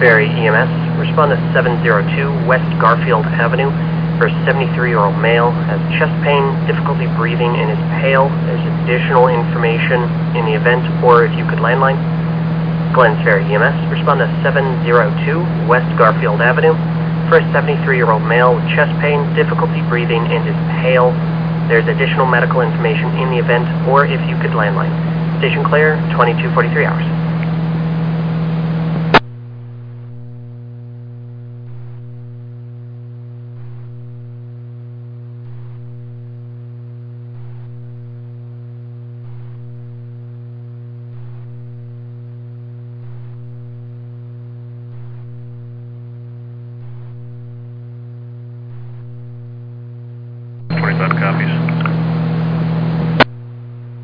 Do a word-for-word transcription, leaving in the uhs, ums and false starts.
Ferry E M S, respond to seven zero two West Garfield Avenue for a seventy-three-year-old male, has chest pain, difficulty breathing, and is pale. There's additional information in the event, or if you could landline. Glens Ferry E M S, respond to seven zero two West Garfield Avenue for a seventy-three-year-old male with chest pain, difficulty breathing, and is pale. There's additional medical information in the event, or if you could landline. Station clear, twenty-two forty-three hours. twenty-five copies.